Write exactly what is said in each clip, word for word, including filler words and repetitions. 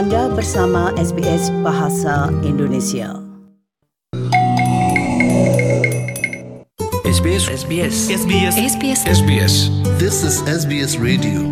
Anda bersama S B S Bahasa Indonesia. S B S S B S S B S S B S S B S This is S B S Radio.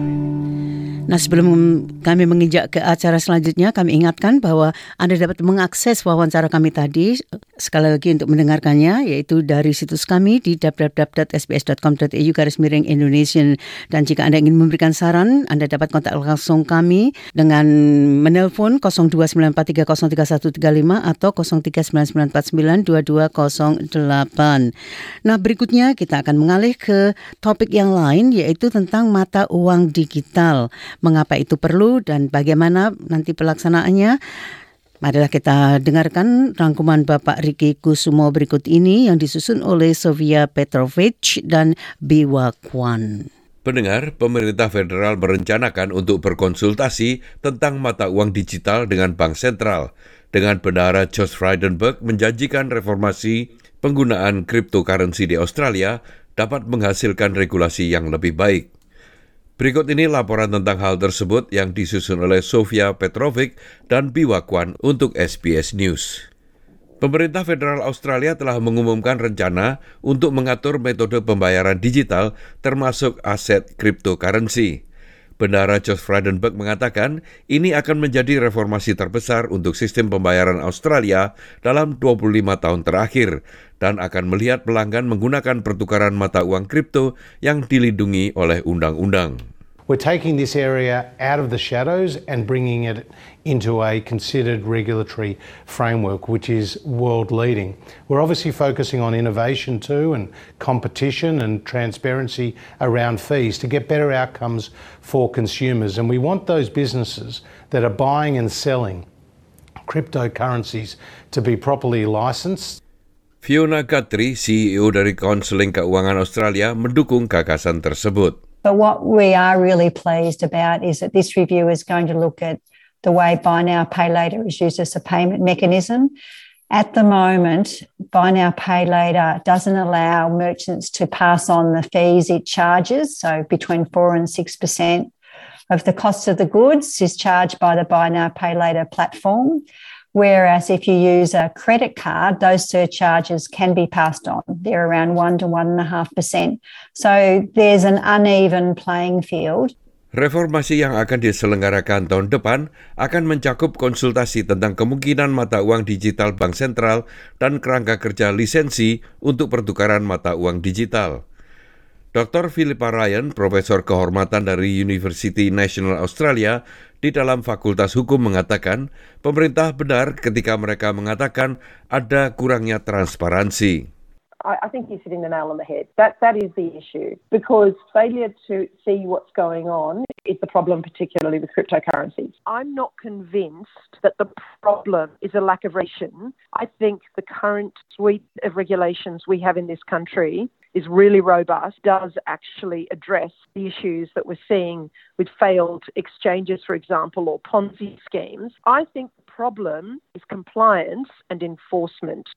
Nah, sebelum kami menginjak ke acara selanjutnya, kami ingatkan bahwa Anda dapat mengakses wawancara kami tadi sekali lagi untuk mendengarkannya, yaitu dari situs kami di w w w dot s b s dot com dot a u garis miring Indonesian. Dan jika Anda ingin memberikan saran, Anda dapat kontak langsung kami dengan menelpon nol dua sembilan empat tiga nol tiga satu tiga lima atau nol tiga sembilan sembilan empat sembilan dua dua nol delapan. Nah, berikutnya kita akan mengalih ke topik yang lain, yaitu tentang mata uang digital. Mengapa itu perlu dan bagaimana nanti pelaksanaannya? Marilah kita dengarkan rangkuman Bapak Ricky Kusumo berikut ini yang disusun oleh Sofia Petrovic dan Biwa Kwan. Pendengar, pemerintah federal merencanakan untuk berkonsultasi tentang mata uang digital dengan Bank Sentral. Dengan Bendahara Josh Frydenberg menjanjikan reformasi penggunaan cryptocurrency di Australia dapat menghasilkan regulasi yang lebih baik. Berikut ini laporan tentang hal tersebut yang disusun oleh Sofia Petrovic dan Biwa Kwan untuk S B S News. Pemerintah federal Australia telah mengumumkan rencana untuk mengatur metode pembayaran digital termasuk aset cryptocurrency. Bendahara Josh Frydenberg mengatakan ini akan menjadi reformasi terbesar untuk sistem pembayaran Australia dalam dua puluh lima tahun terakhir dan akan melihat pelanggan menggunakan pertukaran mata uang kripto yang dilindungi oleh undang-undang. We're taking this area out of the shadows and bringing it into a considered regulatory framework, which is world leading. We're obviously focusing on innovation too and competition and transparency around fees to get better outcomes for consumers. And we want those businesses that are buying and selling cryptocurrencies to be properly licensed. Fiona Guthrie, C E O dari Konseling Keuangan Australia, mendukung gagasan tersebut. But what we are really pleased about is that this review is going to look at the way buy now, pay later is used as a payment mechanism. At the moment, buy now, pay later doesn't allow merchants to pass on the fees it charges, so between four and six percent of the cost of the goods is charged by the buy now, pay later platform. Whereas if you use a credit card, those surcharges can be passed on. They're around one to one and a half percent. So there's an uneven playing field. Reformasi yang akan diselenggarakan tahun depan akan mencakup konsultasi tentang kemungkinan mata uang digital Bank Sentral dan kerangka kerja lisensi untuk pertukaran mata uang digital. Doktor Philippa Ryan, Profesor Kehormatan dari University National Australia di dalam Fakultas Hukum mengatakan, pemerintah benar ketika mereka mengatakan ada kurangnya transparansi. I think you're hitting the nail on the head. That that is the issue, because failure to see what's going on is the problem, particularly with cryptocurrencies. I'm not convinced that the problem is a lack of regulation. I think the current suite of regulations we have in this country is really robust, does actually address the issues that we're seeing with failed exchanges, for example, or Ponzi schemes. I think the problem is compliance and enforcement.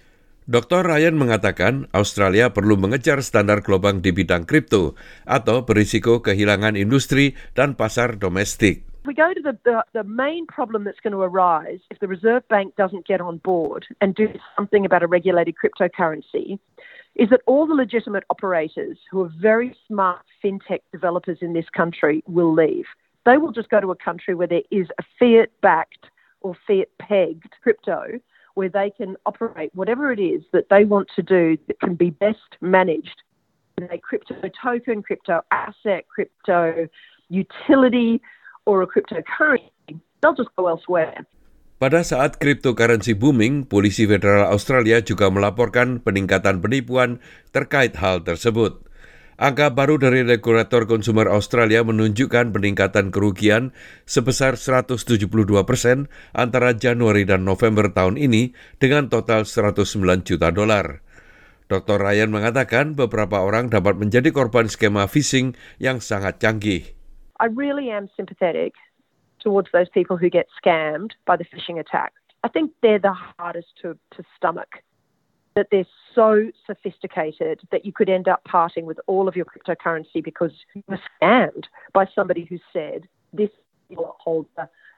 Doktor Ryan mengatakan Australia perlu mengejar standar global di bidang kripto atau berisiko kehilangan industri dan pasar domestik. We go to the, the, the main problem that's going to arise if the Reserve Bank doesn't get on board and do something about a regulated cryptocurrency is that all the legitimate operators who are very smart fintech developers in this country will leave. They will just go to a country where there is a fiat-backed or fiat-pegged crypto where they can operate whatever it is that they want to do that can be best managed in a crypto token, crypto asset, crypto utility, or a cryptocurrency. They'll just go elsewhere. Pada saat cryptocurrency booming, Polisi Federal Australia juga melaporkan peningkatan penipuan terkait hal tersebut. Angka baru dari regulator konsumer Australia menunjukkan peningkatan kerugian sebesar seratus tujuh puluh dua persen antara Januari dan November tahun ini dengan total seratus sembilan juta dolar. Doktor Ryan mengatakan beberapa orang dapat menjadi korban skema phishing yang sangat canggih. I really am sympathetic towards those people who get scammed by the phishing attacks. I think they're the hardest to, to stomach, that they're so sophisticated that you could end up parting with all of your cryptocurrency because you were scammed by somebody who said this holder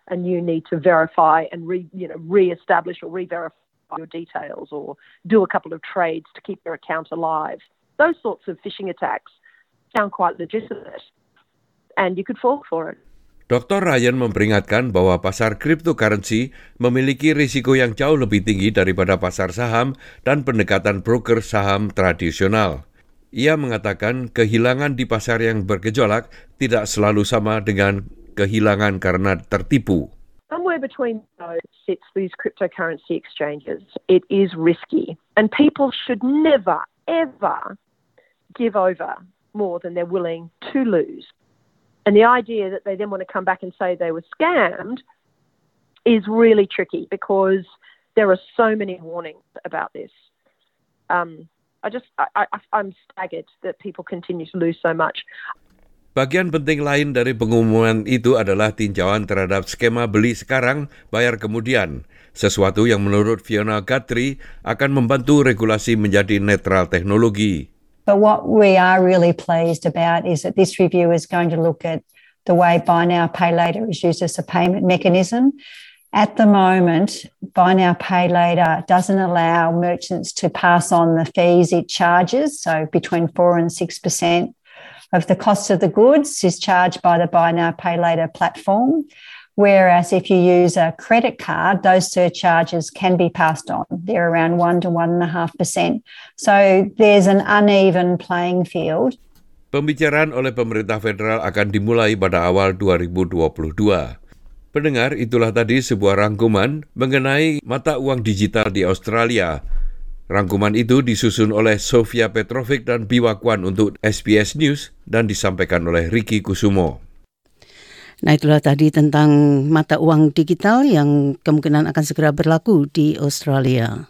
and you need to verify and re, you know, re-establish or re-verify your details or do a couple of trades to keep your account alive. Those sorts of phishing attacks sound quite legitimate, and you could fall for it. Doktor Ryan memperingatkan bahwa pasar cryptocurrency memiliki risiko yang jauh lebih tinggi daripada pasar saham dan pendekatan broker saham tradisional. Ia mengatakan kehilangan di pasar yang bergejolak tidak selalu sama dengan kehilangan karena tertipu. Somewhere between those sits these cryptocurrency exchanges. It is risky, and people should never, ever give over more than they're willing to lose. And the idea that they then want to come back and say they were scammed is really tricky because there are so many warnings about this. Um, I just, I, I, I'm staggered that people continue to lose so much. Bagian penting lain dari pengumuman itu adalah tinjauan terhadap skema beli sekarang, bayar kemudian. Sesuatu yang menurut Fiona Guthrie akan membantu regulasi menjadi netral teknologi. But what we are really pleased about is that this review is going to look at the way buy now, pay later is used as a payment mechanism. At the moment, buy now, pay later doesn't allow merchants to pass on the fees it charges, so between four and six percent of the cost of the goods is charged by the buy now, pay later platform. Whereas if you use a credit card, those surcharges can be passed on. They're around one to one and a half percent. So there's an uneven playing field. Pembicaraan oleh pemerintah federal akan dimulai pada awal dua ribu dua puluh dua. Pendengar, itulah tadi sebuah rangkuman mengenai mata uang digital di Australia. Rangkuman itu disusun oleh Sofia Petrovic dan Biwa Kwan untuk S B S News dan disampaikan oleh Ricky Kusumo. Nah, itulah tadi tentang mata uang digital yang kemungkinan akan segera berlaku di Australia.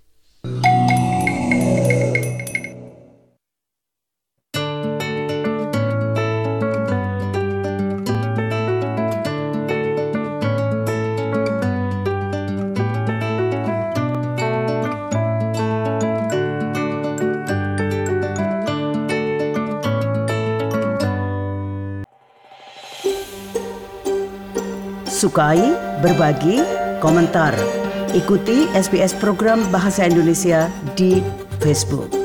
Sukai, berbagi, komentar. Ikuti S B S program Bahasa Indonesia di Facebook.